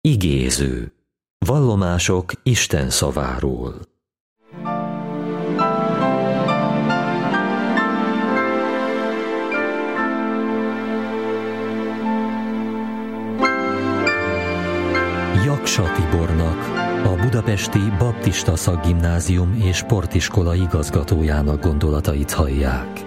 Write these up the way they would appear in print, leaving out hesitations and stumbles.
Igéző. Vallomások Isten szaváról. Jaksa Tibornak, a Budapesti Baptista Szakgimnázium és Sportiskola igazgatójának gondolatait hallják.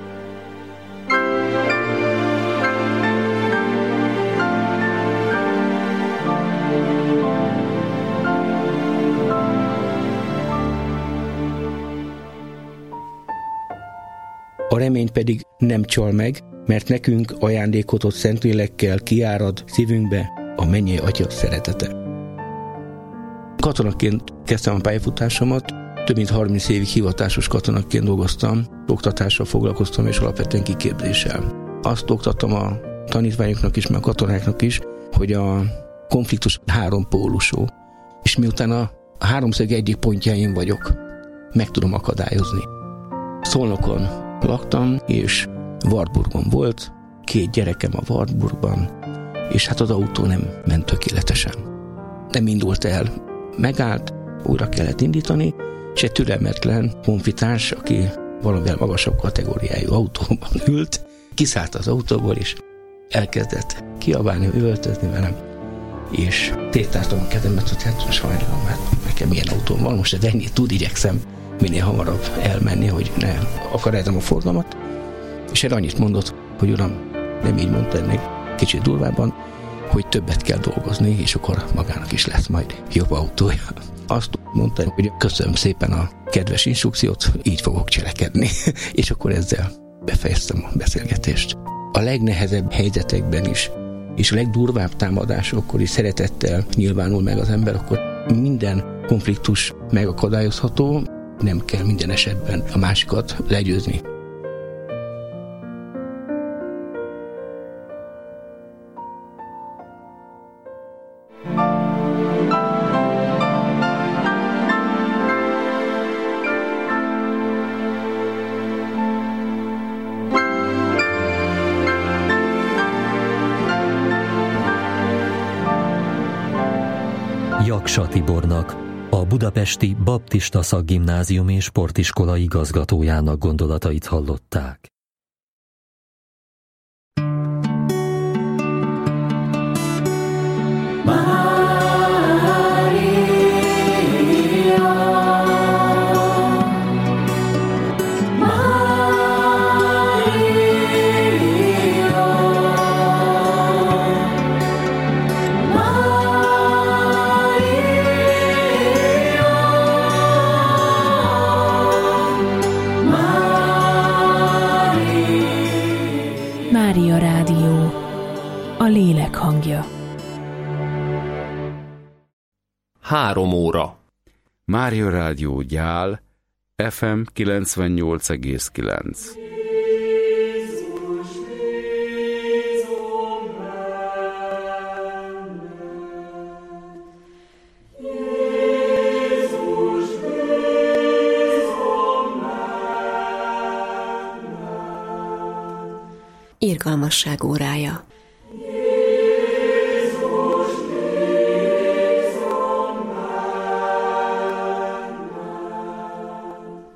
A remény pedig nem csal meg, mert nekünk ajándékozott Szentlélekkel kiárad szívünkbe a mennyei Atya szeretete. Katonaként kezdtem a pályafutásomat, több mint 30 évig hivatásos katonaként dolgoztam, oktatással foglalkoztam és alapvetően kiképzéssel. Azt oktattam a tanítványoknak is, meg a katonáknak is, hogy a konfliktus hárompólusú, és miután a háromszög egyik pontján én vagyok, meg tudom akadályozni. Szolnokon laktam, és Wartburgon volt, 2 gyerekem a Wartburgban, és hát az autó nem ment tökéletesen. Nem indult el, megállt, újra kellett indítani, és egy türelmetlen honfitárs, aki valamivel magasabb kategóriájú autóban ült, kiszállt az autóból, és elkezdett kiabálni, üvöltözni velem, és tétáltam a kezemet, hogy hát sajnálom, hát nekem ilyen autóm van, most ez ennyit tud, igyekszem minél hamarabb elmenni, hogy ne akadályozom a forgalmat, és erre annyit mondott, hogy uram, nem így mondta ennek kicsit durvábban, hogy többet kell dolgozni, és akkor magának is lesz majd jobb autója. Azt mondta, hogy köszönöm szépen a kedves instrukciót, így fogok cselekedni. És akkor ezzel befejeztem a beszélgetést. A legnehezebb helyzetekben is, és a legdurvább támadásokkor is szeretettel nyilvánul meg az ember, akkor minden konfliktus megakadályozható, nem kell minden esetben a másikat legyőzni. Jaksa Tibornak, a Budapesti Baptista Szakgimnázium és Sportiskola igazgatójának gondolatait hallották. Mária Rádió, a lélek hangja. 3 óra. Mária Rádió Gyál, FM 98,9. Irgalmasság órája.